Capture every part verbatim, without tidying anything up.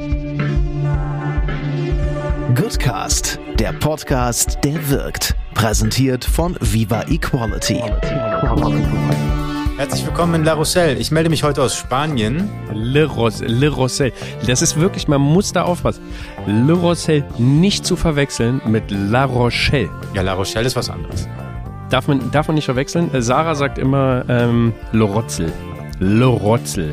Goodcast, der Podcast, der wirkt. Präsentiert von Viva Equality. Herzlich willkommen in La Rochelle. Ich melde mich heute aus Spanien. Le, Ros- Le Rochelle. Das ist wirklich, man muss da aufpassen. Le Rochelle nicht zu verwechseln mit La Rochelle. Ja, La Rochelle ist was anderes. Darf man, darf man nicht verwechseln? Sarah sagt immer ähm, Le Rotzel. Le Rotzel.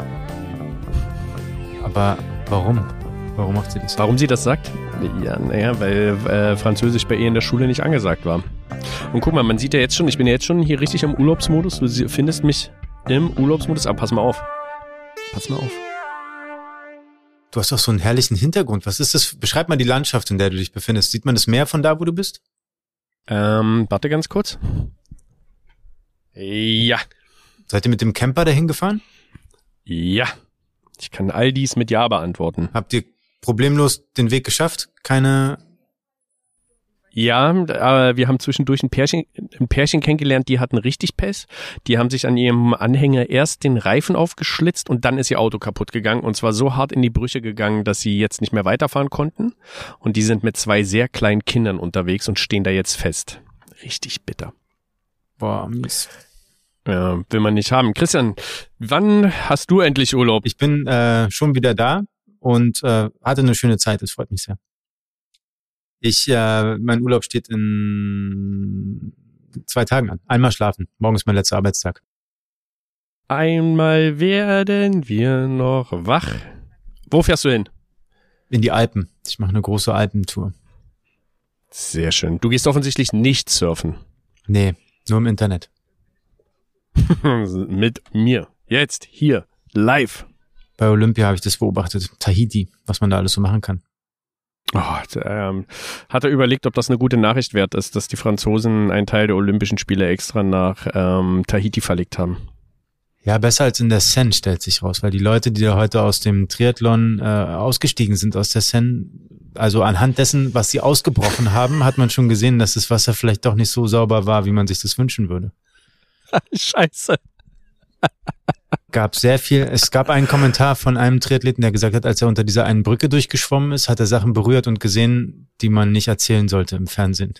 Aber warum? Warum macht sie das? Warum sie das sagt? Ja, naja, weil äh, Französisch bei ihr in der Schule nicht angesagt war. Und guck mal, man sieht ja jetzt schon, ich bin ja jetzt schon hier richtig im Urlaubsmodus. Du findest mich im Urlaubsmodus, aber pass mal auf. Pass mal auf. Du hast doch so einen herrlichen Hintergrund. Was ist das? Beschreib mal die Landschaft, in der du dich befindest. Sieht man das Meer von da, wo du bist? Ähm, warte ganz kurz. Ja. Seid ihr mit dem Camper dahin gefahren? Ja. Ich kann all dies mit Ja beantworten. Habt ihr problemlos den Weg geschafft? Keine... Ja, aber wir haben zwischendurch ein Pärchen, ein Pärchen kennengelernt, die hatten richtig Pech. Die haben sich an ihrem Anhänger erst den Reifen aufgeschlitzt und dann ist ihr Auto kaputt gegangen und zwar so hart in die Brüche gegangen, dass sie jetzt nicht mehr weiterfahren konnten. Und die sind mit zwei sehr kleinen Kindern unterwegs und stehen da jetzt fest. Richtig bitter. Boah, mies. Ja, will man nicht haben. Christian, wann hast du endlich Urlaub? Ich bin äh, schon wieder da und äh, hatte eine schöne Zeit, das freut mich sehr. Ich, äh, mein Urlaub steht in zwei Tagen an. Einmal schlafen. Morgen ist mein letzter Arbeitstag. Einmal werden wir noch wach. Wo fährst du hin? In die Alpen. Ich mache eine große Alpentour. Sehr schön. Du gehst offensichtlich nicht surfen. Nee, nur im Internet. Mit mir. Jetzt, hier, live. Bei Olympia habe ich das beobachtet. Tahiti, was man da alles so machen kann. Oh, ähm, hat er überlegt, ob das eine gute Nachricht wert ist, dass die Franzosen einen Teil der Olympischen Spiele extra nach ähm, Tahiti verlegt haben. Ja, besser als in der Seine, stellt sich raus, weil die Leute, die da heute aus dem Triathlon äh, ausgestiegen sind aus der Seine, also anhand dessen, was sie ausgebrochen haben, hat man schon gesehen, dass das Wasser vielleicht doch nicht so sauber war, wie man sich das wünschen würde. Scheiße. Gab sehr viel. Es gab einen Kommentar von einem Triathleten, der gesagt hat, als er unter dieser einen Brücke durchgeschwommen ist, hat er Sachen berührt und gesehen, die man nicht erzählen sollte im Fernsehen.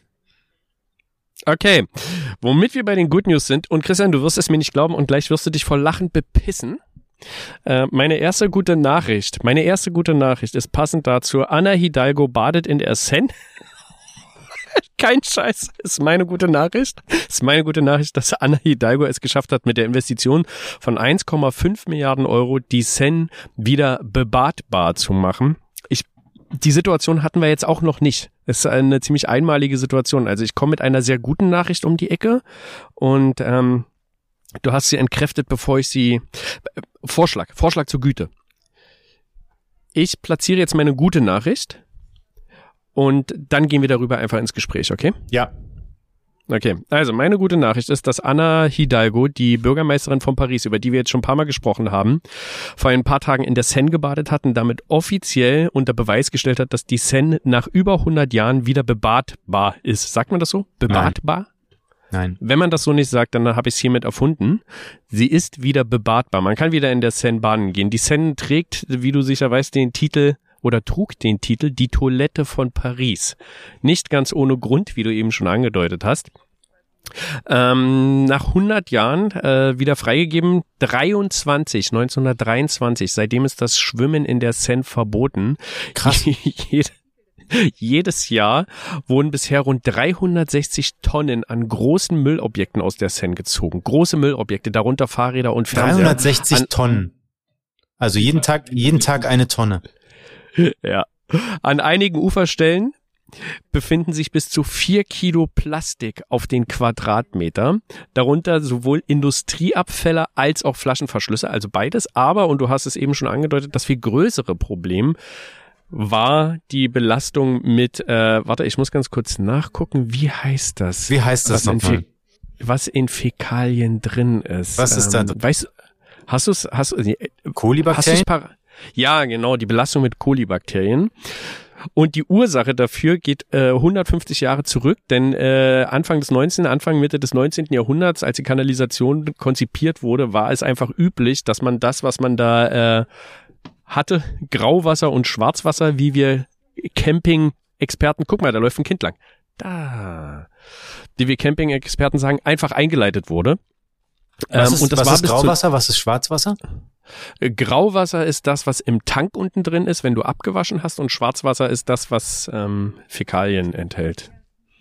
Okay, womit wir bei den Good News sind, und Christian, du wirst es mir nicht glauben und gleich wirst du dich vor Lachen bepissen. Äh, meine erste gute Nachricht, meine erste gute Nachricht ist passend dazu, Ana Hidalgo badet in der Seine. Kein Scheiß, ist meine gute Nachricht. Ist meine gute Nachricht, dass Ana Hidalgo es geschafft hat, mit der Investition von eins Komma fünf Milliarden Euro die Seine wieder bebadbar zu machen. Ich, die Situation hatten wir jetzt auch noch nicht. Es ist eine ziemlich einmalige Situation. Also ich komme mit einer sehr guten Nachricht um die Ecke und ähm, du hast sie entkräftet, bevor ich sie... Äh, Vorschlag, Vorschlag zur Güte. Ich platziere jetzt meine gute Nachricht. Und dann gehen wir darüber einfach ins Gespräch, okay? Ja. Okay, also meine gute Nachricht ist, dass Ana Hidalgo, die Bürgermeisterin von Paris, über die wir jetzt schon ein paar Mal gesprochen haben, vor ein paar Tagen in der Seine gebadet hat und damit offiziell unter Beweis gestellt hat, dass die Seine nach über hundert Jahren wieder bebadbar ist. Sagt man das so? Bebadbar? Nein. Wenn man das so nicht sagt, dann habe ich es hiermit erfunden. Sie ist wieder bebadbar. Man kann wieder in der Seine baden gehen. Die Seine trägt, wie du sicher weißt, den Titel... oder trug den Titel Die Toilette von Paris. Nicht ganz ohne Grund, wie du eben schon angedeutet hast. Ähm, nach hundert Jahren äh, wieder freigegeben, dreiundzwanzig, neunzehnhundertdreiundzwanzig, seitdem ist das Schwimmen in der Seine verboten. Krass. Jede, jedes Jahr wurden bisher rund dreihundertsechzig Tonnen an großen Müllobjekten aus der Seine gezogen. Große Müllobjekte, darunter Fahrräder und Fernseher. dreihundertsechzig an, Tonnen. Also jeden Tag, jeden Tag eine Tonne. Ja. An einigen Uferstellen befinden sich bis zu vier Kilo Plastik auf den Quadratmeter. Darunter sowohl Industrieabfälle als auch Flaschenverschlüsse, also beides. Aber, und du hast es eben schon angedeutet, das viel größere Problem war die Belastung mit, äh, warte, ich muss ganz kurz nachgucken, wie heißt das? Wie heißt das nochmal? Was in Fäkalien drin ist. Was ist ähm, da? Weißt, hast du es, hast du, Kolibakterien? Ja, genau, die Belastung mit Kolibakterien. Und die Ursache dafür geht äh, hundertfünfzig Jahre zurück, denn äh, Anfang des neunzehnten, Anfang Mitte des neunzehnten Jahrhunderts, als die Kanalisation konzipiert wurde, war es einfach üblich, dass man das, was man da äh, hatte Grauwasser und Schwarzwasser, wie wir Camping-Experten, guck mal, da läuft ein Kind lang. Da. Wie wir Camping-Experten sagen, einfach eingeleitet wurde. Was ähm, ist, und das was war ist bis Grauwasser, was ist Schwarzwasser? zu, Grauwasser ist das, was im Tank unten drin ist, wenn du abgewaschen hast, und Schwarzwasser ist das, was ähm, Fäkalien enthält.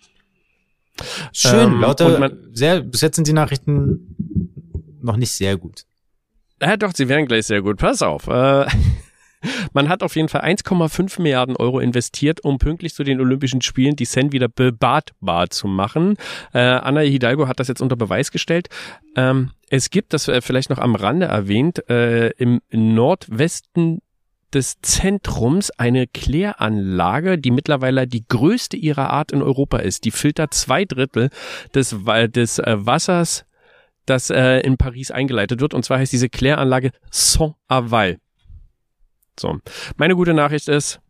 Schön, Ähm, lauter, und man- sehr, bis jetzt sind die Nachrichten noch nicht sehr gut. Ja, doch, sie werden gleich sehr gut. Pass auf. Äh, man hat auf jeden Fall eins Komma fünf Milliarden Euro investiert, um pünktlich zu den Olympischen Spielen die Seine wieder bebadbar zu machen. Äh, Ana Hidalgo hat das jetzt unter Beweis gestellt. Ähm, es gibt, das äh, vielleicht noch am Rande erwähnt, äh, im Nordwesten des Zentrums eine Kläranlage, die mittlerweile die größte ihrer Art in Europa ist. Die filtert zwei Drittel des, Wa- des äh, Wassers, das äh, in Paris eingeleitet wird. Und zwar heißt diese Kläranlage Saint-Aval. So, meine gute Nachricht ist,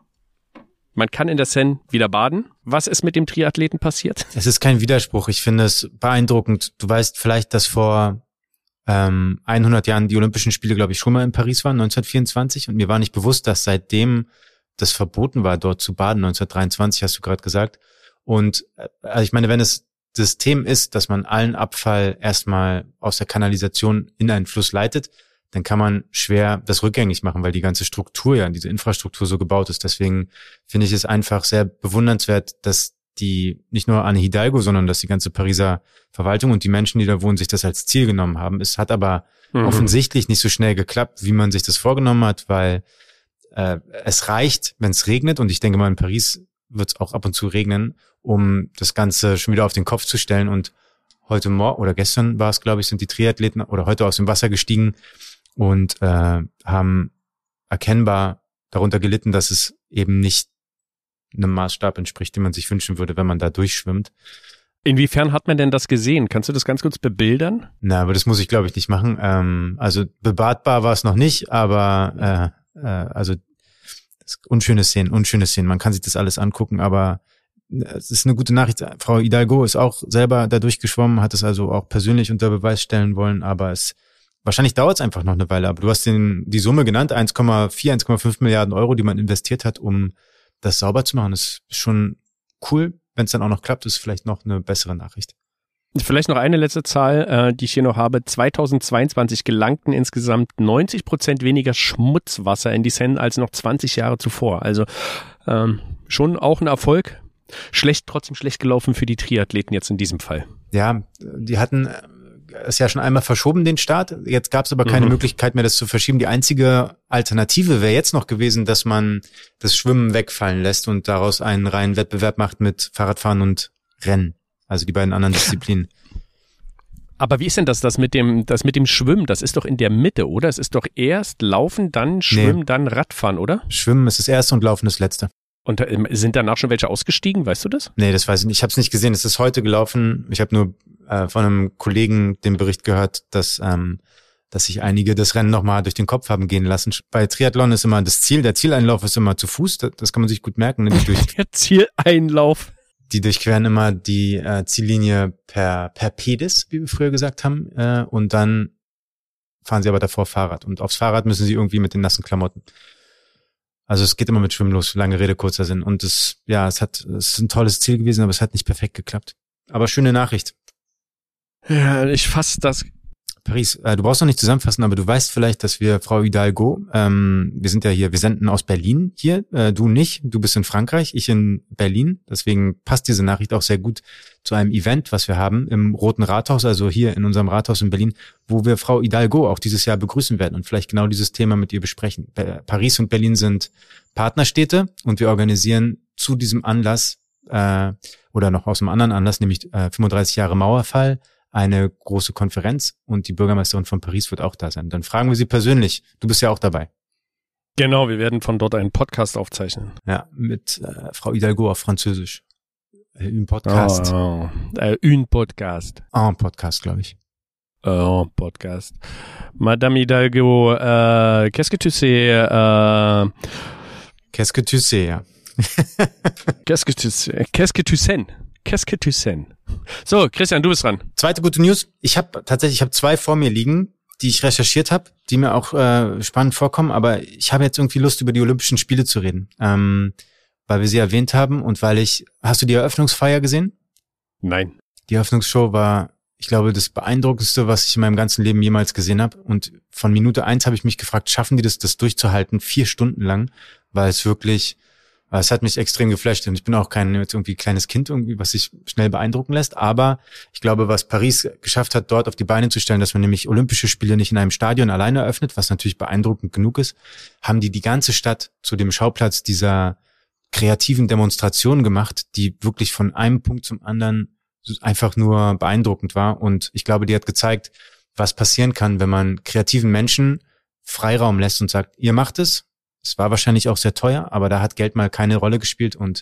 man kann in der Seine wieder baden. Was ist mit dem Triathleten passiert? Es ist kein Widerspruch. Ich finde es beeindruckend. Du weißt vielleicht, dass vor ähm, hundert Jahren die Olympischen Spiele, glaube ich, schon mal in Paris waren, neunzehnhundertvierundzwanzig. Und mir war nicht bewusst, dass seitdem das verboten war, dort zu baden. neunzehnhundertdreiundzwanzig hast du gerade gesagt. Und äh, also ich meine, wenn es System ist, dass man allen Abfall erstmal aus der Kanalisation in einen Fluss leitet, dann kann man schwer das rückgängig machen, weil die ganze Struktur ja, diese Infrastruktur so gebaut ist. Deswegen finde ich es einfach sehr bewundernswert, dass die, nicht nur Anne Hidalgo, sondern dass die ganze Pariser Verwaltung und die Menschen, die da wohnen, sich das als Ziel genommen haben. Es hat aber mhm. offensichtlich nicht so schnell geklappt, wie man sich das vorgenommen hat, weil äh, es reicht, wenn es regnet, und ich denke mal, in Paris wird es auch ab und zu regnen, um das Ganze schon wieder auf den Kopf zu stellen. Und heute Morgen oder gestern war es, glaube ich, sind die Triathleten oder heute aus dem Wasser gestiegen und äh, haben erkennbar darunter gelitten, dass es eben nicht einem Maßstab entspricht, den man sich wünschen würde, wenn man da durchschwimmt. Inwiefern hat man denn das gesehen? Kannst du das ganz kurz bebildern? Na, aber das muss ich, glaube ich, nicht machen. Ähm, also bebadbar war es noch nicht, aber äh, äh, also unschöne Szenen, unschöne Szenen. Man kann sich das alles angucken, aber es ist eine gute Nachricht. Frau Hidalgo ist auch selber da durchgeschwommen, hat es also auch persönlich unter Beweis stellen wollen, aber es wahrscheinlich dauert es einfach noch eine Weile. Aber du hast den, die Summe genannt, eins Komma vier, eins Komma fünf Milliarden Euro, die man investiert hat, um das sauber zu machen. Das ist schon cool. Wenn es dann auch noch klappt, ist vielleicht noch eine bessere Nachricht. Vielleicht noch eine letzte Zahl, äh, die ich hier noch habe. zweitausendzweiundzwanzig gelangten insgesamt neunzig Prozent weniger Schmutzwasser in die Seine als noch zwanzig Jahre zuvor. Also ähm, schon auch ein Erfolg. Schlecht, trotzdem schlecht gelaufen für die Triathleten jetzt in diesem Fall. Ja, die hatten es ja schon einmal verschoben, den Start. Jetzt gab es aber keine mhm. Möglichkeit mehr, das zu verschieben. Die einzige Alternative wäre jetzt noch gewesen, dass man das Schwimmen wegfallen lässt und daraus einen reinen Wettbewerb macht mit Fahrradfahren und Rennen. Also die beiden anderen Disziplinen. Aber wie ist denn das, das mit dem, das mit dem Schwimmen? Das ist doch in der Mitte, oder? Es ist doch erst Laufen, dann Schwimmen, nee. dann Radfahren, oder? Schwimmen ist das erste und Laufen das letzte. Und sind danach schon welche ausgestiegen? Weißt du das? Nee, das weiß ich nicht. Ich habe es nicht gesehen. Es ist heute gelaufen. Ich habe nur äh, von einem Kollegen den Bericht gehört, dass ähm, dass sich einige das Rennen nochmal durch den Kopf haben gehen lassen. Bei Triathlon ist immer das Ziel, der Zieleinlauf ist immer zu Fuß. Das, das kann man sich gut merken. Ne? Durch, der Zieleinlauf. Die durchqueren immer die äh, Ziellinie per per Pedis, wie wir früher gesagt haben, äh, und dann fahren sie aber davor Fahrrad. Und aufs Fahrrad müssen sie irgendwie mit den nassen Klamotten. Also es geht immer mit Schwimmen los, lange Rede, kurzer Sinn. Und es, ja, es hat, es ist ein tolles Ziel gewesen, aber es hat nicht perfekt geklappt. Aber schöne Nachricht. Ja, ich fasse das. Paris, äh, du brauchst noch nicht zusammenfassen, aber du weißt vielleicht, dass wir Frau Hidalgo, ähm, wir sind ja hier, wir senden aus Berlin hier, äh, du nicht, du bist in Frankreich, ich in Berlin. Deswegen passt diese Nachricht auch sehr gut zu einem Event, was wir haben im Roten Rathaus, also hier in unserem Rathaus in Berlin, wo wir Frau Hidalgo auch dieses Jahr begrüßen werden und vielleicht genau dieses Thema mit ihr besprechen. Paris und Berlin sind Partnerstädte und wir organisieren zu diesem Anlass äh, oder noch aus einem anderen Anlass, nämlich äh, fünfunddreißig Jahre Mauerfall, eine große Konferenz und die Bürgermeisterin von Paris wird auch da sein. Dann fragen wir sie persönlich. Du bist ja auch dabei. Genau, wir werden von dort einen Podcast aufzeichnen. Ja, mit äh, Frau Hidalgo auf Französisch. Äh, un Podcast. Oh, oh. Äh, un Podcast. Un Podcast, glaube ich. Oh, Podcast. Madame Hidalgo, äh, qu'est-ce que tu sais? Äh, qu'est-ce que tu sais, ja. Qu'est-ce que tu sais? Qu'est-ce que tu sais? Qu'est-ce que tu sais? So, Christian, du bist dran. Zweite gute News. Ich habe tatsächlich, ich habe zwei vor mir liegen. die ich recherchiert habe, die mir auch äh, spannend vorkommen, aber ich habe jetzt irgendwie Lust, über die Olympischen Spiele zu reden, ähm, weil wir sie erwähnt haben und weil ich, hast du die Eröffnungsfeier gesehen? Nein. Die Eröffnungsshow war, ich glaube, das Beeindruckendste, was ich in meinem ganzen Leben jemals gesehen habe. Und von Minute eins habe ich mich gefragt, schaffen die das, das durchzuhalten, vier Stunden lang, weil es wirklich, es hat mich extrem geflasht. Und ich bin auch kein jetzt irgendwie kleines Kind, irgendwie, was sich schnell beeindrucken lässt. Aber ich glaube, was Paris geschafft hat, dort auf die Beine zu stellen, dass man nämlich Olympische Spiele nicht in einem Stadion alleine eröffnet, was natürlich beeindruckend genug ist, haben die die ganze Stadt zu dem Schauplatz dieser kreativen Demonstrationen gemacht, die wirklich von einem Punkt zum anderen einfach nur beeindruckend war. Und ich glaube, die hat gezeigt, was passieren kann, wenn man kreativen Menschen Freiraum lässt und sagt, ihr macht es. Es war wahrscheinlich auch sehr teuer, aber da hat Geld mal keine Rolle gespielt. Und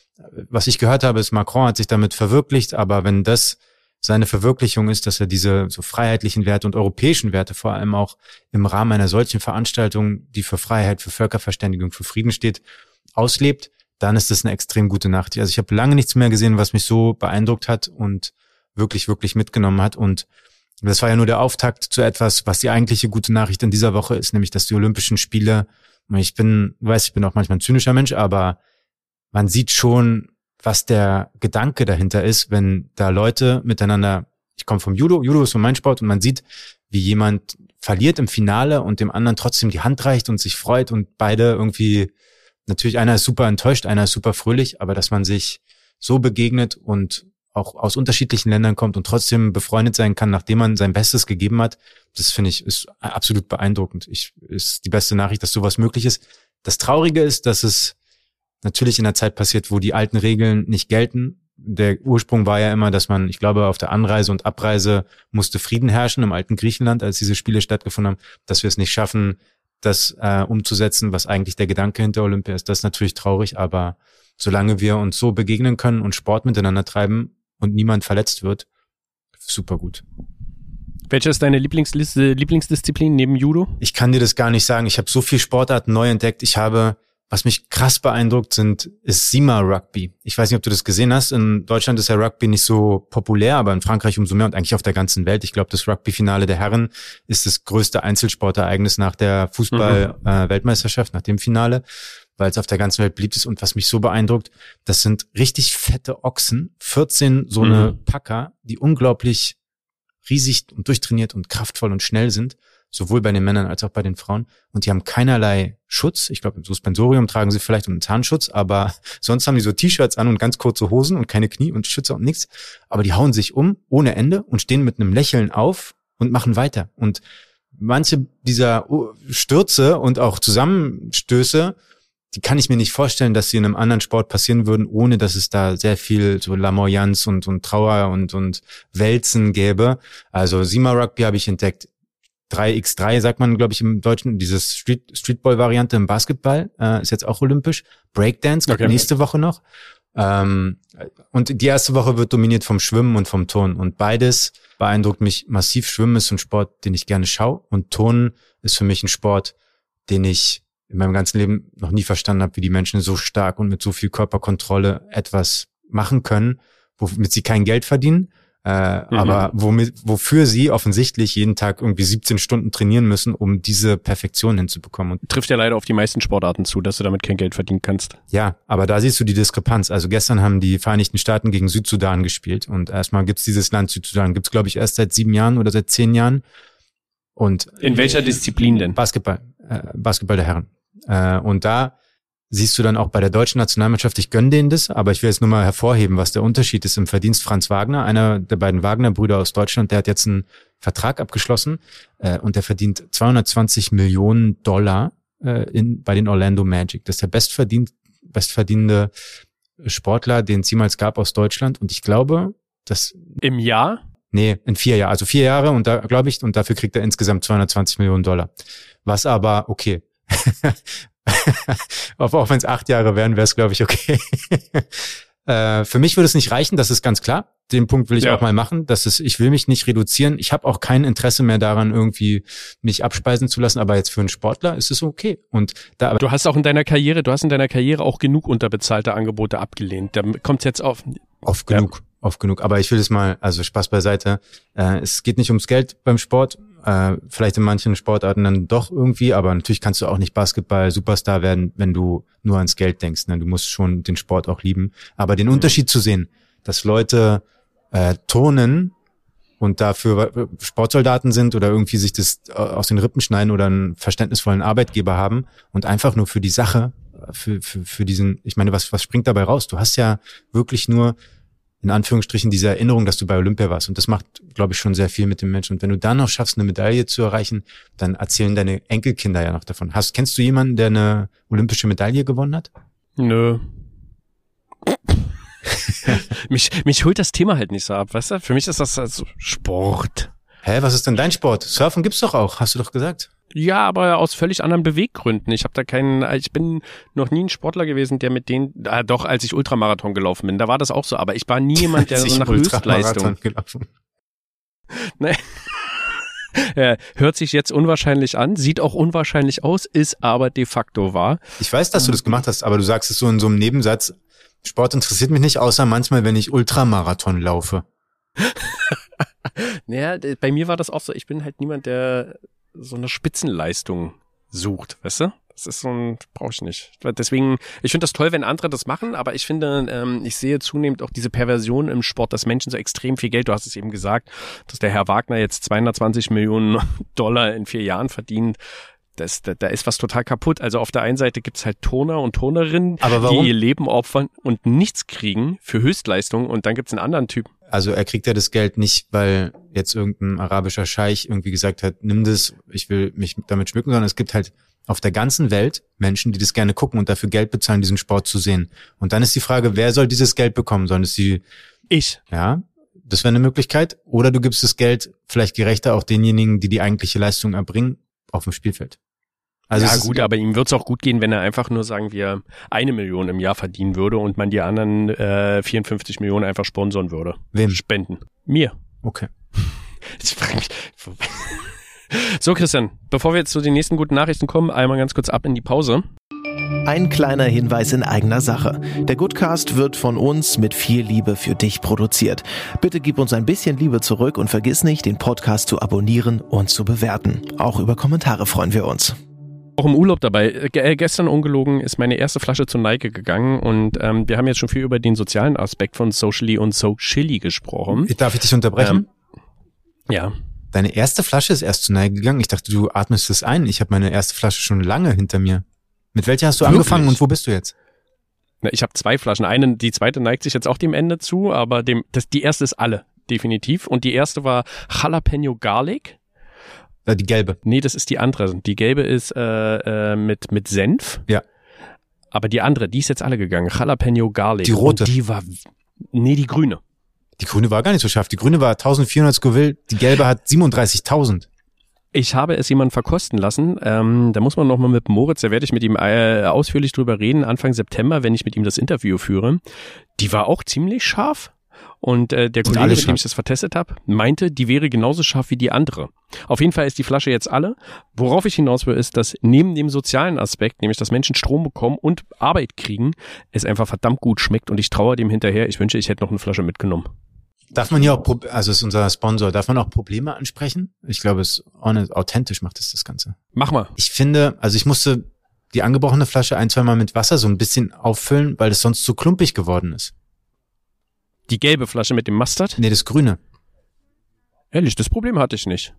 was ich gehört habe, ist, Macron hat sich damit verwirklicht. Aber wenn das seine Verwirklichung ist, dass er diese so freiheitlichen Werte und europäischen Werte vor allem auch im Rahmen einer solchen Veranstaltung, die für Freiheit, für Völkerverständigung, für Frieden steht, auslebt, dann ist das eine extrem gute Nachricht. Also ich habe lange nichts mehr gesehen, was mich so beeindruckt hat und wirklich, wirklich mitgenommen hat. Und das war ja nur der Auftakt zu etwas, was die eigentliche gute Nachricht in dieser Woche ist, nämlich, dass die Olympischen Spiele, ich bin, weiß, ich bin auch manchmal ein zynischer Mensch, aber man sieht schon, was der Gedanke dahinter ist, wenn da Leute miteinander, ich komme vom Judo, Judo ist so mein Sport, und man sieht, wie jemand verliert im Finale und dem anderen trotzdem die Hand reicht und sich freut und beide irgendwie, natürlich einer ist super enttäuscht, einer ist super fröhlich, aber dass man sich so begegnet und auch aus unterschiedlichen Ländern kommt und trotzdem befreundet sein kann, nachdem man sein Bestes gegeben hat, das finde ich ist absolut beeindruckend. Ich, ist die beste Nachricht, dass sowas möglich ist. Das Traurige ist, dass es natürlich in der Zeit passiert, wo die alten Regeln nicht gelten. Der Ursprung war ja immer, dass man, ich glaube, auf der Anreise und Abreise musste Frieden herrschen im alten Griechenland, als diese Spiele stattgefunden haben, dass wir es nicht schaffen, das äh, umzusetzen, was eigentlich der Gedanke hinter Olympia ist. Das ist natürlich traurig, aber solange wir uns so begegnen können und Sport miteinander treiben und niemand verletzt wird, super gut. Welche ist deine Lieblingsliste, Lieblingsdisziplin neben Judo? Ich kann dir das gar nicht sagen. Ich habe so viel Sportarten neu entdeckt. Ich habe, was mich krass beeindruckt sind, ist Sima Rugby. Ich weiß nicht, ob du das gesehen hast. In Deutschland ist ja Rugby nicht so populär, aber in Frankreich umso mehr und eigentlich auf der ganzen Welt. Ich glaube, das Rugby-Finale der Herren ist das größte Einzelsportereignis nach der Fußball-Weltmeisterschaft, mhm. äh, nach dem Finale, weil es auf der ganzen Welt beliebt ist. Und was mich so beeindruckt, das sind richtig fette Ochsen, vierzehn so eine mhm. Packer, die unglaublich riesig und durchtrainiert und kraftvoll und schnell sind, sowohl bei den Männern als auch bei den Frauen. Und die haben keinerlei Schutz. Ich glaube, im Suspensorium tragen sie vielleicht einen Zahnschutz, aber sonst haben die so T-Shirts an und ganz kurze Hosen und keine Knie und Schützer und nichts. Aber die hauen sich um ohne Ende und stehen mit einem Lächeln auf und machen weiter. Und manche dieser Stürze und auch Zusammenstöße, die kann ich mir nicht vorstellen, dass sie in einem anderen Sport passieren würden, ohne dass es da sehr viel so Lamoyanz und, und Trauer und, und Wälzen gäbe. Also Sima Rugby habe ich entdeckt. drei gegen drei sagt man, glaube ich, im Deutschen. Dieses Street, Streetball-Variante im Basketball äh, ist jetzt auch olympisch. Breakdance kommt okay. nächste Woche noch. Ähm, und die erste Woche wird dominiert vom Schwimmen und vom Turnen. Und beides beeindruckt mich massiv. Schwimmen ist ein Sport, den ich gerne schaue. Und Turnen ist für mich ein Sport, den ich in meinem ganzen Leben noch nie verstanden habe, wie die Menschen so stark und mit so viel Körperkontrolle etwas machen können, womit sie kein Geld verdienen, äh, mhm. aber womit, wofür sie offensichtlich jeden Tag irgendwie siebzehn Stunden trainieren müssen, um diese Perfektion hinzubekommen. Und trifft ja leider auf die meisten Sportarten zu, dass du damit kein Geld verdienen kannst. Ja, aber da siehst du die Diskrepanz. Also gestern haben die Vereinigten Staaten gegen Südsudan gespielt und erstmal gibt's dieses Land Südsudan, gibt's glaube ich erst seit sieben Jahren oder seit zehn Jahren. Und in welcher Disziplin denn? Basketball, äh, Basketball der Herren. Äh, und da siehst du dann auch bei der deutschen Nationalmannschaft, ich gönne denen das, aber ich will jetzt nur mal hervorheben, was der Unterschied ist im Verdienst. Franz Wagner, einer der beiden Wagner-Brüder aus Deutschland, der hat jetzt einen Vertrag abgeschlossen äh, und der verdient zweihundertzwanzig Millionen Dollar äh, in, bei den Orlando Magic. Das ist der bestverdient, bestverdienende Sportler, den es jemals gab aus Deutschland. Und ich glaube, dass... Im Jahr? Nee, in vier Jahren. Also vier Jahre und da glaube ich, und dafür kriegt er insgesamt zweihundertzwanzig Millionen Dollar. Was aber okay. Auch wenn es acht Jahre wären, wäre es, glaube ich, okay. äh, für mich würde es nicht reichen, das ist ganz klar. Den Punkt will ich ja auch mal machen. Das ist, ich will mich nicht reduzieren. Ich habe auch kein Interesse mehr daran, irgendwie mich abspeisen zu lassen. Aber jetzt für einen Sportler ist es okay. Und da, du hast auch in deiner Karriere, du hast in deiner Karriere auch genug unterbezahlte Angebote abgelehnt. Da kommt es jetzt auf. Auf genug. Ja. oft genug. Aber ich will das mal, also Spaß beiseite. Äh, es geht nicht ums Geld beim Sport. Äh, vielleicht in manchen Sportarten dann doch irgendwie, aber natürlich kannst du auch nicht Basketball-Superstar werden, wenn du nur ans Geld denkst. Ne? Du musst schon den Sport auch lieben. Aber den Unterschied zu sehen, dass Leute äh, turnen und dafür Sportsoldaten sind oder irgendwie sich das aus den Rippen schneiden oder einen verständnisvollen Arbeitgeber haben und einfach nur für die Sache, für für für diesen, ich meine, was was springt dabei raus? Du hast ja wirklich nur in Anführungsstrichen diese Erinnerung, dass du bei Olympia warst, und das macht, glaube ich, schon sehr viel mit dem Menschen. Und wenn du dann noch schaffst, eine Medaille zu erreichen, dann erzählen deine Enkelkinder ja noch davon. Hast kennst du jemanden, der eine olympische Medaille gewonnen hat? Nö. mich, mich holt das Thema halt nicht so ab, weißt du? Für mich ist das also Sport. Hä, was ist denn dein Sport? Surfen gibt's doch auch, hast du doch gesagt. Ja, aber aus völlig anderen Beweggründen. Ich habe da keinen, ich bin noch nie ein Sportler gewesen, der mit denen, äh, doch, als ich Ultramarathon gelaufen bin, da war das auch so, aber ich war nie jemand, der so nach Höchstleistung gelaufen. Nee. Ja, hört sich jetzt unwahrscheinlich an, sieht auch unwahrscheinlich aus, ist aber de facto wahr. Ich weiß, dass du das gemacht hast, aber du sagst es so in so einem Nebensatz, Sport interessiert mich nicht, außer manchmal, wenn ich Ultramarathon laufe. Naja, bei mir war das auch so, ich bin halt niemand, der so eine Spitzenleistung sucht, weißt du? Das ist so ein, brauche ich nicht. Deswegen, ich finde das toll, wenn andere das machen, aber ich finde, ähm, ich sehe zunehmend auch diese Perversion im Sport, dass Menschen so extrem viel Geld, du hast es eben gesagt, dass der Herr Wagner jetzt zweihundertzwanzig Millionen Dollar in vier Jahren verdient. Das, da, da ist was total kaputt. Also auf der einen Seite gibt's halt Turner und Turnerinnen, die ihr Leben opfern und nichts kriegen für Höchstleistung, und dann gibt's einen anderen Typ. Also er kriegt ja das Geld nicht, weil jetzt irgendein arabischer Scheich irgendwie gesagt hat, nimm das, ich will mich damit schmücken, sondern es gibt halt auf der ganzen Welt Menschen, die das gerne gucken und dafür Geld bezahlen, diesen Sport zu sehen. Und dann ist die Frage, wer soll dieses Geld bekommen? Sollen es die... Ich. Ja, das wäre eine Möglichkeit. Oder du gibst das Geld vielleicht gerechter auch denjenigen, die die eigentliche Leistung erbringen, auf dem Spielfeld. Also ja gut, aber ihm wird's auch gut gehen, wenn er einfach nur, sagen wir, eine Million im Jahr verdienen würde und man die anderen äh, vierundfünfzig Millionen einfach sponsoren würde. Wem? Spenden. Mir. Okay. Ich frage mich. So, Christian, bevor wir jetzt zu den nächsten guten Nachrichten kommen, einmal ganz kurz ab in die Pause. Ein kleiner Hinweis in eigener Sache. Der Goodcast wird von uns mit viel Liebe für dich produziert. Bitte gib uns ein bisschen Liebe zurück und vergiss nicht, den Podcast zu abonnieren und zu bewerten. Auch über Kommentare freuen wir uns. Auch im Urlaub dabei. Ge- äh, gestern ungelogen ist meine erste Flasche zu Nike gegangen, und ähm, wir haben jetzt schon viel über den sozialen Aspekt von Socially und Socially gesprochen. Darf ich dich unterbrechen? Ähm, ja. Deine erste Flasche ist erst zu Nike gegangen. Ich dachte, du atmest es ein. Ich habe meine erste Flasche schon lange hinter mir. Mit welcher hast du Wirklich? angefangen und wo bist du jetzt? Na, ich habe zwei Flaschen. Eine, die zweite neigt sich jetzt auch dem Ende zu, aber dem, das, die erste ist alle, definitiv. Und die erste war Jalapeno Garlic. Die gelbe. Nee, das ist die andere. Die gelbe ist äh, äh, mit mit Senf. Ja. Aber die andere, die ist jetzt alle gegangen. Jalapeno Garlic. Die rote. Und die war, nee, die grüne. Die grüne war gar nicht so scharf. Die grüne war eintausendvierhundert Scoville, die gelbe hat siebenunddreißigtausend. Ich habe es jemand verkosten lassen. Ähm, da muss man nochmal mit Moritz, da werde ich mit ihm äh, ausführlich drüber reden, Anfang September, wenn ich mit ihm das Interview führe. Die war auch ziemlich scharf. Und äh, der Kollege, mit dem ich das vertestet habe, meinte, die wäre genauso scharf wie die andere. Auf jeden Fall ist die Flasche jetzt alle. Worauf ich hinaus will, ist, dass neben dem sozialen Aspekt, nämlich dass Menschen Strom bekommen und Arbeit kriegen, es einfach verdammt gut schmeckt, und ich traue dem hinterher. Ich wünsche, ich hätte noch eine Flasche mitgenommen. Darf man hier auch, also ist unser Sponsor, darf man auch Probleme ansprechen? Ich glaube, es ist authentisch, macht es das Ganze. Mach mal. Ich finde, also ich musste die angebrochene Flasche ein, zwei Mal mit Wasser so ein bisschen auffüllen, weil es sonst zu klumpig geworden ist. Die gelbe Flasche mit dem Mustard? Nee, das grüne. Ehrlich, das Problem hatte ich nicht.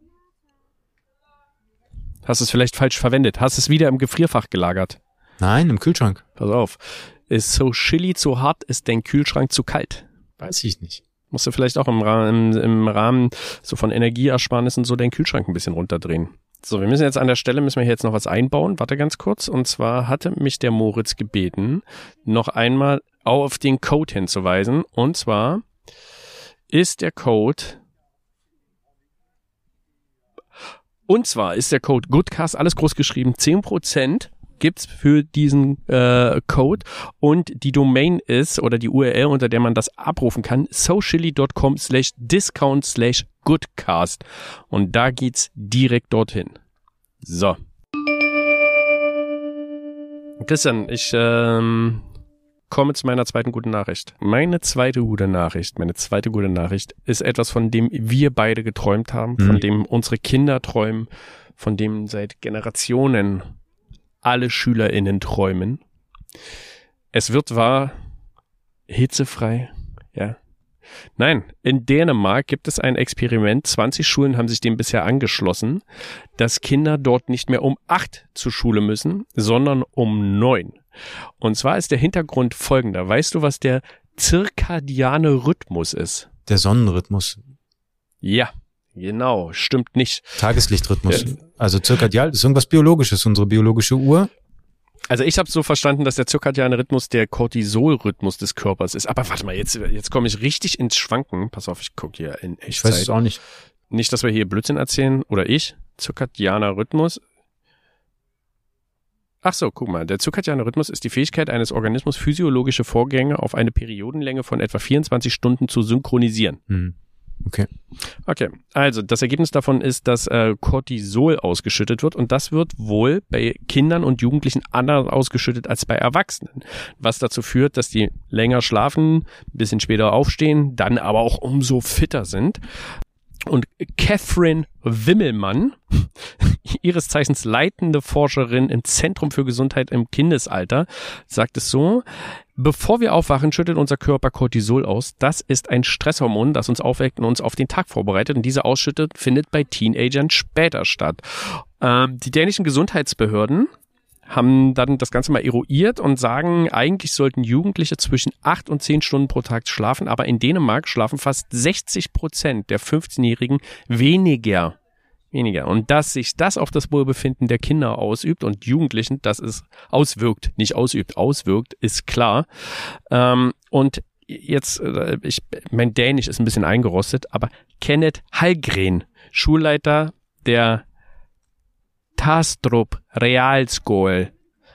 Hast es vielleicht falsch verwendet? Hast es wieder im Gefrierfach gelagert? Nein, im Kühlschrank. Pass auf. Ist so chili zu hart, ist dein Kühlschrank zu kalt? Weiß ich nicht. Musst du vielleicht auch im Rahmen, im, im Rahmen so von Energieersparnissen so deinen Kühlschrank ein bisschen runterdrehen. So, wir müssen jetzt an der Stelle, müssen wir hier jetzt noch was einbauen. Warte ganz kurz. Und zwar hatte mich der Moritz gebeten, noch einmal auf den Code hinzuweisen. Und zwar ist der Code... Und zwar ist der Code Goodcast, alles groß geschrieben, zehn Prozent gibt's für diesen äh, Code, und die Domain ist, oder die U R L, unter der man das abrufen kann, socially.com slash discount slash goodcast, und da geht's direkt dorthin. So. Christian, ich ähm, komme zu meiner zweiten guten Nachricht. Meine zweite gute Nachricht, meine zweite gute Nachricht ist etwas, von dem wir beide geträumt haben, mhm. von dem unsere Kinder träumen, von dem seit Generationen alle SchülerInnen träumen. Es wird wahr, hitzefrei, ja. Nein, in Dänemark gibt es ein Experiment, zwanzig Schulen haben sich dem bisher angeschlossen, dass Kinder dort nicht mehr um acht zur Schule müssen, sondern um neun. Und zwar ist der Hintergrund folgender. Weißt du, was der zirkadiane Rhythmus ist? Der Sonnenrhythmus. Ja, genau, stimmt nicht. Tageslichtrhythmus. Ja. Also zirkadial, das ist irgendwas Biologisches, unsere biologische Uhr. Also ich habe so verstanden, dass der zirkadiane Rhythmus der Cortisolrhythmus des Körpers ist. Aber warte mal, jetzt, jetzt komme ich richtig ins Schwanken. Pass auf, ich gucke hier in Echtzeit. Ich weiß es auch nicht. Nicht, dass wir hier Blödsinn erzählen. Oder ich. Zirkadianer Rhythmus. Ach so, guck mal. Der zirkadiane Rhythmus ist die Fähigkeit eines Organismus, physiologische Vorgänge auf eine Periodenlänge von etwa vierundzwanzig Stunden zu synchronisieren. Hm. Okay. Okay, also das Ergebnis davon ist, dass äh, Cortisol ausgeschüttet wird und das wird wohl bei Kindern und Jugendlichen anders ausgeschüttet als bei Erwachsenen, was dazu führt, dass die länger schlafen, ein bisschen später aufstehen, dann aber auch umso fitter sind. Und Catherine Wimmelmann, ihres Zeichens leitende Forscherin im Zentrum für Gesundheit im Kindesalter, sagt es so: Bevor wir aufwachen, schüttet unser Körper Cortisol aus. Das ist ein Stresshormon, das uns aufweckt und uns auf den Tag vorbereitet. Und diese Ausschüttung findet bei Teenagern später statt. Ähm, die dänischen Gesundheitsbehörden haben dann das Ganze mal eruiert und sagen, eigentlich sollten Jugendliche zwischen acht und zehn Stunden pro Tag schlafen, aber in Dänemark schlafen fast sechzig Prozent der fünfzehnjährigen weniger. Weniger. Und dass sich das auf das Wohlbefinden der Kinder ausübt und Jugendlichen, dass es auswirkt, nicht ausübt, auswirkt, ist klar. Ähm, und jetzt, ich, mein Dänisch ist ein bisschen eingerostet, aber Kenneth Hallgren, Schulleiter der Tastrup Realskole,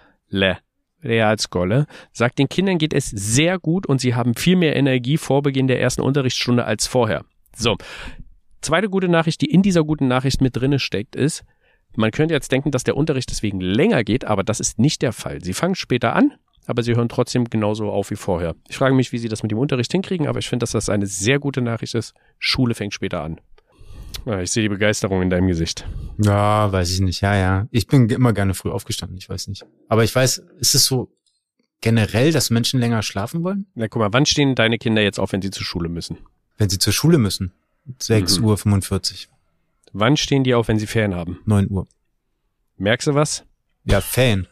Realskole, sagt, den Kindern geht es sehr gut und sie haben viel mehr Energie vor Beginn der ersten Unterrichtsstunde als vorher. So. Zweite gute Nachricht, die in dieser guten Nachricht mit drinne steckt, ist, man könnte jetzt denken, dass der Unterricht deswegen länger geht, aber das ist nicht der Fall. Sie fangen später an, aber sie hören trotzdem genauso auf wie vorher. Ich frage mich, wie sie das mit dem Unterricht hinkriegen, aber ich finde, dass das eine sehr gute Nachricht ist. Schule fängt später an. Ja, ich sehe die Begeisterung in deinem Gesicht. Ja, weiß ich nicht. Ja, ja. Ich bin immer gerne früh aufgestanden, ich weiß nicht. Aber ich weiß, ist es so generell, dass Menschen länger schlafen wollen? Na, guck mal, wann stehen deine Kinder jetzt auf, wenn sie zur Schule müssen? Wenn sie zur Schule müssen? sechs Uhr fünfundvierzig. Wann stehen die auf, wenn sie Ferien haben? neun Uhr. Merkst du was? Ja, Ferien.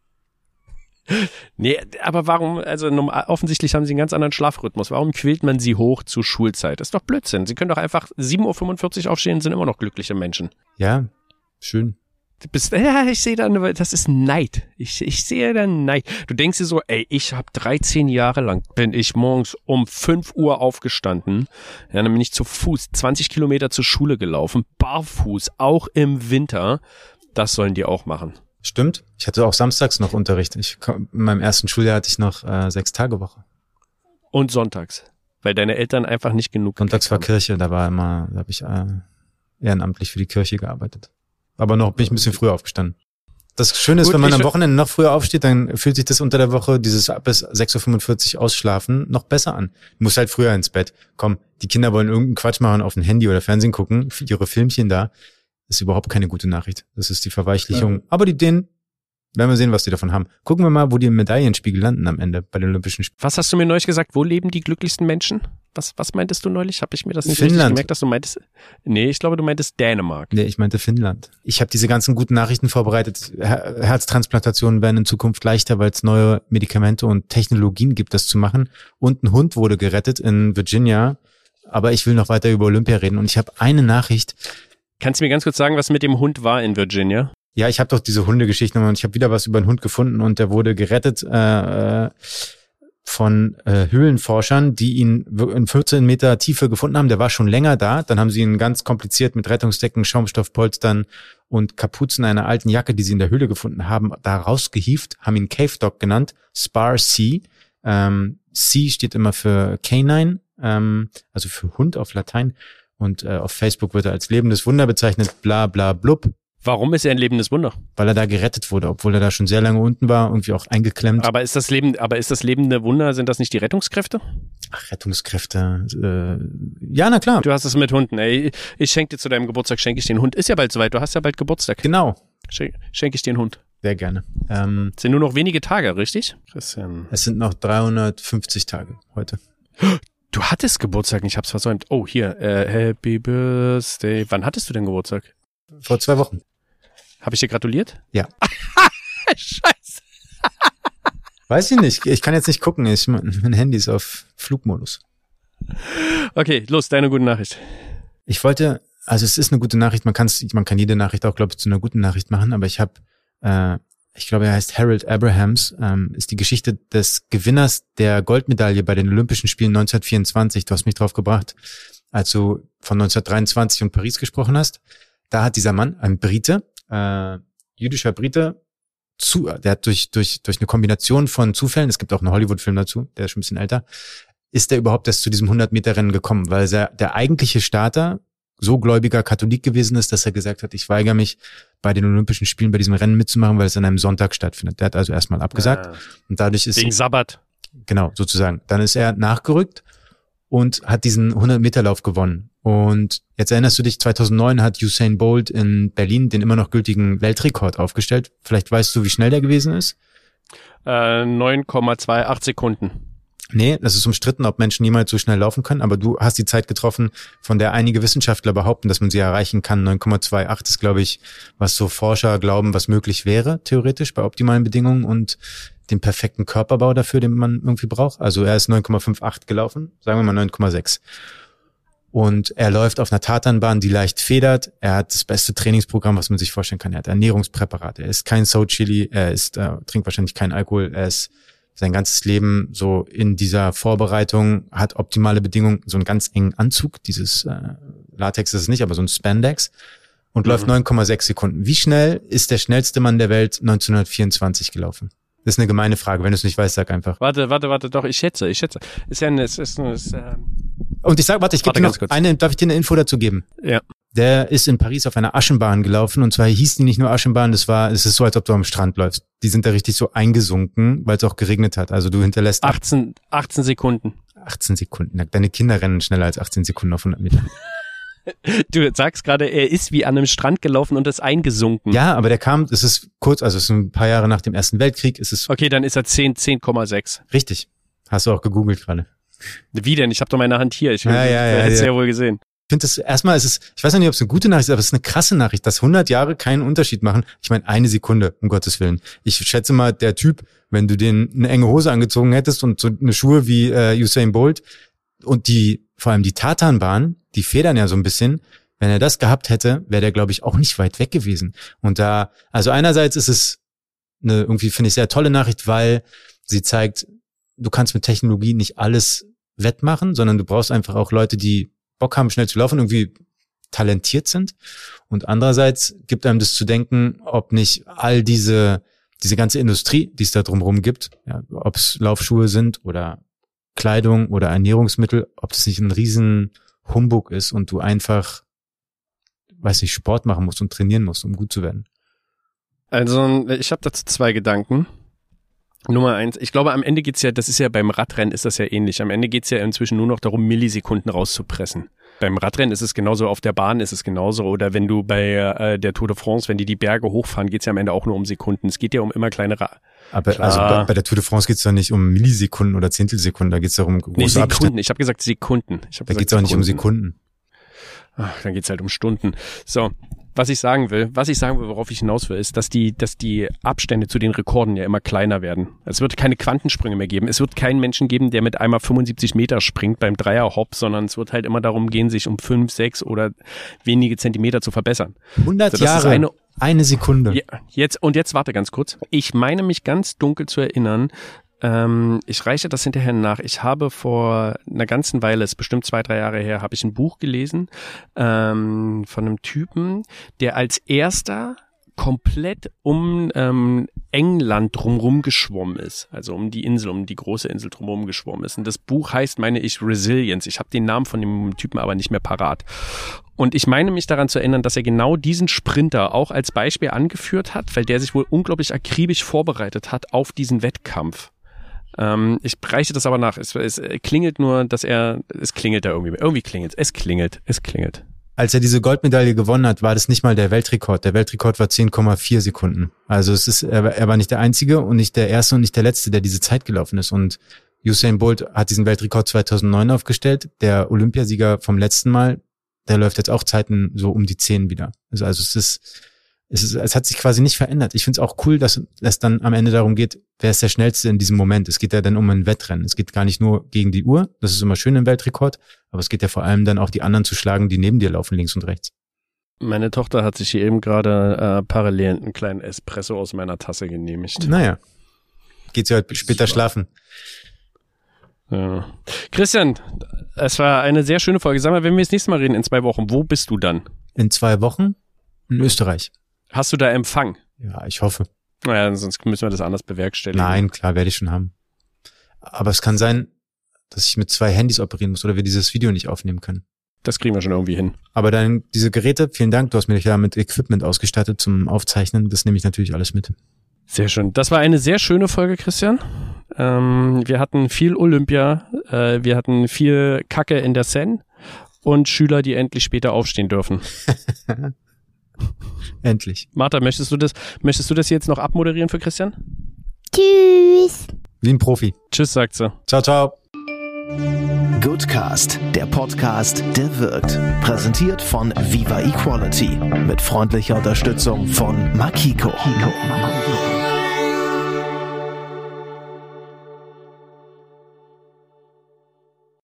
Nee, aber warum, also offensichtlich haben sie einen ganz anderen Schlafrhythmus. Warum quält man sie hoch zur Schulzeit? Das ist doch Blödsinn. Sie können doch einfach sieben Uhr fünfundvierzig aufstehen und sind immer noch glückliche Menschen. Ja, schön. Du bist, ja, ich sehe da, das ist Neid. Ich, ich sehe da Neid. Du denkst dir so, ey, ich habe dreizehn Jahre lang, bin ich morgens um fünf Uhr aufgestanden. Ja, dann bin ich zu Fuß zwanzig Kilometer zur Schule gelaufen, barfuß, auch im Winter. Das sollen die auch machen. Stimmt. Ich hatte auch samstags noch Unterricht. Ich, in meinem ersten Schuljahr hatte ich noch äh, sechs Tage Woche. Und sonntags, weil deine Eltern einfach nicht genug. Sonntags war Kirche, da war immer, da habe ich äh, ehrenamtlich für die Kirche gearbeitet. Aber noch bin ich ein bisschen früher aufgestanden. Das Schöne ist, Gut, wenn man am Wochenende noch früher aufsteht, dann fühlt sich das unter der Woche, dieses bis sechs Uhr fünfundvierzig ausschlafen, noch besser an. Du musst halt früher ins Bett. Komm, die Kinder wollen irgendeinen Quatsch machen, auf dem Handy oder Fernsehen gucken, ihre Filmchen da. Das ist überhaupt keine gute Nachricht. Das ist die Verweichlichung. Ja. Aber die Dänen, werden wir sehen, was die davon haben. Gucken wir mal, wo die Medaillenspiegel landen am Ende bei den Olympischen Spielen. Was hast du mir neulich gesagt? Wo leben die glücklichsten Menschen? Was, was meintest du neulich? Habe ich mir das nicht Finnland. richtig gemerkt, dass du meintest? Nee, ich glaube, du meintest Dänemark. Nee, ich meinte Finnland. Ich habe diese ganzen guten Nachrichten vorbereitet. Her- Herztransplantationen werden in Zukunft leichter, weil es neue Medikamente und Technologien gibt, das zu machen. Und ein Hund wurde gerettet in Virginia. Aber ich will noch weiter über Olympia reden. Und ich habe eine Nachricht. Kannst du mir ganz kurz sagen, was mit dem Hund war in Virginia? Ja, ich habe doch diese Hundegeschichte und ich habe wieder was über einen Hund gefunden und der wurde gerettet äh, von äh, Höhlenforschern, die ihn in vierzehn Meter Tiefe gefunden haben. Der war schon länger da. Dann haben sie ihn ganz kompliziert mit Rettungsdecken, Schaumstoffpolstern und Kapuzen einer alten Jacke, die sie in der Höhle gefunden haben, da rausgehievt, haben ihn Cave Dog genannt, Spar C. Ähm, C steht immer für Canine, ähm, also für Hund auf Latein. Und äh, auf Facebook wird er als lebendes Wunder bezeichnet, bla bla blub. Warum ist er ein lebendes Wunder? Weil er da gerettet wurde, obwohl er da schon sehr lange unten war, irgendwie auch eingeklemmt. Aber ist das Leben, aber ist das lebende Wunder, sind das nicht die Rettungskräfte? Ach, Rettungskräfte. Äh, ja, na klar. Du hast es mit Hunden, ey. Ich schenke dir zu deinem Geburtstag, schenke ich dir einen Hund. Ist ja bald soweit, du hast ja bald Geburtstag. Genau. Schen- Schenke ich dir einen Hund. Sehr gerne. Ähm, Es sind nur noch wenige Tage, richtig? Christian. es sind noch dreihundertfünfzig Tage heute. Du hattest Geburtstag, ich hab's versäumt. Oh, hier, äh, Happy Birthday. Wann hattest du denn Geburtstag? Vor zwei Wochen. Habe ich dir gratuliert? Ja. Scheiße. Weiß ich nicht. Ich kann jetzt nicht gucken. Ich, mein Handy ist auf Flugmodus. Okay, los, deine gute Nachricht. Ich wollte, also es ist eine gute Nachricht. Man kann man kann jede Nachricht auch, glaube ich, zu einer guten Nachricht machen. Aber ich habe, äh, ich glaube, er heißt Harold Abrahams, ähm, ist die Geschichte des Gewinners der Goldmedaille bei den Olympischen Spielen neunzehnhundertvierundzwanzig. Du hast mich drauf gebracht, als du von neunzehnhundertdreiundzwanzig und Paris gesprochen hast. Da hat dieser Mann, ein Brite, äh, jüdischer Brite, zu, der hat durch durch durch eine Kombination von Zufällen, es gibt auch einen Hollywood-Film dazu, der ist schon ein bisschen älter, ist er überhaupt erst zu diesem hundert-Meter-Rennen gekommen, weil er, der eigentliche Starter so gläubiger Katholik gewesen ist, dass er gesagt hat, ich weigere mich bei den Olympischen Spielen bei diesem Rennen mitzumachen, weil es an einem Sonntag stattfindet. Der hat also erstmal abgesagt Ah. und dadurch ist Wegen Sabbat. genau sozusagen. Dann ist er nachgerückt und hat diesen hundert-Meter-Lauf gewonnen. Und jetzt erinnerst du dich, zweitausendneun hat Usain Bolt in Berlin den immer noch gültigen Weltrekord aufgestellt. Vielleicht weißt du, wie schnell der gewesen ist? Äh, neun Komma achtundzwanzig Sekunden. Nee, das ist umstritten, ob Menschen niemals so schnell laufen können, aber du hast die Zeit getroffen, von der einige Wissenschaftler behaupten, dass man sie erreichen kann. neun Komma achtundzwanzig ist, glaube ich, was so Forscher glauben, was möglich wäre, theoretisch, bei optimalen Bedingungen und dem perfekten Körperbau dafür, den man irgendwie braucht. Also er ist neun Komma achtzig gelaufen, sagen wir mal neun Komma sechs. Und er läuft auf einer Tatanbahn, die leicht federt. Er hat das beste Trainingsprogramm, was man sich vorstellen kann. Er hat Ernährungspräparate. Er ist kein Soul-Chili. Er ist, äh, trinkt wahrscheinlich keinen Alkohol. Er ist sein ganzes Leben so in dieser Vorbereitung, hat optimale Bedingungen, so einen ganz engen Anzug. Dieses äh, Latex ist es nicht, aber so ein Spandex. Und mhm. läuft neun Komma sechs Sekunden. Wie schnell ist der schnellste Mann der Welt neunzehnhundertvierundzwanzig gelaufen? Das ist eine gemeine Frage. Wenn du es nicht weißt, sag einfach. Warte, warte, warte, doch, ich schätze, ich schätze. Ist ja ein, es ist, ist, äh Und ich sag, warte, ich gebe dir noch eine, darf ich dir eine Info dazu geben? Ja. Der ist in Paris auf einer Aschenbahn gelaufen und zwar hieß die nicht nur Aschenbahn, das war, es ist so, als ob du am Strand läufst. Die sind da richtig so eingesunken, weil es auch geregnet hat. Also du hinterlässt achtzehn, achtzehn Sekunden. achtzehn Sekunden. Deine Kinder rennen schneller als achtzehn Sekunden auf hundert Meter. Du sagst gerade, er ist wie an einem Strand gelaufen und ist eingesunken. Ja, aber der kam, es ist kurz, also es ist ein paar Jahre nach dem Ersten Weltkrieg, es ist Okay, dann ist er zehn, zehn Komma sechs. richtig. Hast du auch gegoogelt gerade. Wie denn? Ich habe doch meine Hand hier. Ich Ja, ja, ja, hätte es ja. ja wohl gesehen. Ich finde das, erstmal ist es, ich weiß noch nicht, ob es eine gute Nachricht ist, aber es ist eine krasse Nachricht, dass hundert Jahre keinen Unterschied machen. Ich meine, eine Sekunde, um Gottes Willen. Ich schätze mal, der Typ, wenn du den eine enge Hose angezogen hättest und so eine Schuhe wie äh, Usain Bolt und die, vor allem die Tatanbahn, die federn ja so ein bisschen, wenn er das gehabt hätte, wäre der, glaube ich, auch nicht weit weg gewesen. Und da, also einerseits ist es eine irgendwie, finde ich, sehr tolle Nachricht, weil sie zeigt, du kannst mit Technologie nicht alles wettmachen, sondern du brauchst einfach auch Leute, die Bock haben, schnell zu laufen, irgendwie talentiert sind. Und andererseits gibt einem das zu denken, ob nicht all diese, diese ganze Industrie, die es da drumherum gibt, ja, ob es Laufschuhe sind oder Kleidung oder Ernährungsmittel, ob das nicht ein riesen Humbug ist und du einfach, weiß nicht, Sport machen musst und trainieren musst, um gut zu werden. Also, ich habe dazu zwei Gedanken. Nummer eins, ich glaube, am Ende geht's ja, das ist ja beim Radrennen ist das ja ähnlich. Am Ende geht's ja inzwischen nur noch darum, Millisekunden rauszupressen. Beim Radrennen ist es genauso, auf der Bahn ist es genauso. Oder wenn du bei äh, der Tour de France, wenn die die Berge hochfahren, geht's ja am Ende auch nur um Sekunden. Es geht ja um immer kleinere. Aber Klar. also bei, bei der Tour de France geht's doch nicht um Millisekunden oder Zehntelsekunden, da geht's doch um große Nee, Sekunden. Abstände. Ich habe gesagt Sekunden. Ich hab Da gesagt geht's auch nicht um Sekunden. Ach, dann geht's halt um Stunden. So, was ich sagen will, was ich sagen will, worauf ich hinaus will, ist, dass die, dass die Abstände zu den Rekorden ja immer kleiner werden. Es wird keine Quantensprünge mehr geben. Es wird keinen Menschen geben, der mit einmal fünfundsiebzig Meter springt beim Dreierhopp, sondern es wird halt immer darum gehen, sich um fünf, sechs oder wenige Zentimeter zu verbessern. hundert So, das ist Jahre, eine- eine Sekunde. Ja, jetzt, und jetzt warte ganz kurz. Ich meine mich ganz dunkel zu erinnern, ähm, ich reiche das hinterher nach. Ich habe vor einer ganzen Weile, es ist bestimmt zwei, drei Jahre her, habe ich ein Buch gelesen ähm, von einem Typen, der als erster komplett um ähm, England drumherum geschwommen ist. Also um die Insel, um die große Insel drumherum geschwommen ist. Und das Buch heißt, meine ich, Resilience. Ich habe den Namen von dem Typen aber nicht mehr parat. Und ich meine mich daran zu erinnern, dass er genau diesen Sprinter auch als Beispiel angeführt hat, weil der sich wohl unglaublich akribisch vorbereitet hat auf diesen Wettkampf. Ähm, ich reiche das aber nach. Es, es klingelt nur, dass er, es klingelt da irgendwie. Irgendwie klingelt es. Es klingelt. Es klingelt. Als er diese Goldmedaille gewonnen hat, war das nicht mal der Weltrekord. Der Weltrekord war zehn Komma vier Sekunden. Also es ist, er, er war nicht der Einzige und nicht der Erste und nicht der Letzte, der diese Zeit gelaufen ist. Und Usain Bolt hat diesen Weltrekord zweitausendneun aufgestellt. Der Olympiasieger vom letzten Mal, der läuft jetzt auch Zeiten so um die zehn wieder. Also, also es ist, es ist, es hat sich quasi nicht verändert. Ich finde es auch cool, dass es dann am Ende darum geht, wer ist der Schnellste in diesem Moment. Es geht ja dann um ein Wettrennen. Es geht gar nicht nur gegen die Uhr. Das ist immer schön im Weltrekord. Aber es geht ja vor allem dann auch die anderen zu schlagen, die neben dir laufen, links und rechts. Meine Tochter hat sich hier eben gerade äh, parallel einen kleinen Espresso aus meiner Tasse genehmigt. Naja, geht sie heute später schlafen. Ja. Christian, es war eine sehr schöne Folge. Sag mal, wenn wir das nächste Mal reden in zwei Wochen, wo bist du dann? In zwei Wochen in Österreich. Hast du da Empfang? Ja, ich hoffe. Naja, sonst müssen wir das anders bewerkstelligen. Nein, klar, werde ich schon haben. Aber es kann sein, dass ich mit zwei Handys operieren muss oder wir dieses Video nicht aufnehmen können. Das kriegen wir schon irgendwie hin. Aber dann diese Geräte, vielen Dank, du hast mich ja mit Equipment ausgestattet zum Aufzeichnen. Das nehme ich natürlich alles mit. Sehr schön. Das war eine sehr schöne Folge, Christian. Ähm, wir hatten viel Olympia, äh, wir hatten viel Kacke in der Seine und Schüler, die endlich später aufstehen dürfen. Endlich. Martha, möchtest du das, möchtest du das jetzt noch abmoderieren für Christian? Tschüss. Wie ein Profi. Tschüss, sagt sie. Ciao, ciao. Goodcast, der Podcast, der wirkt. Präsentiert von Viva Equality. Mit freundlicher Unterstützung von Makiko.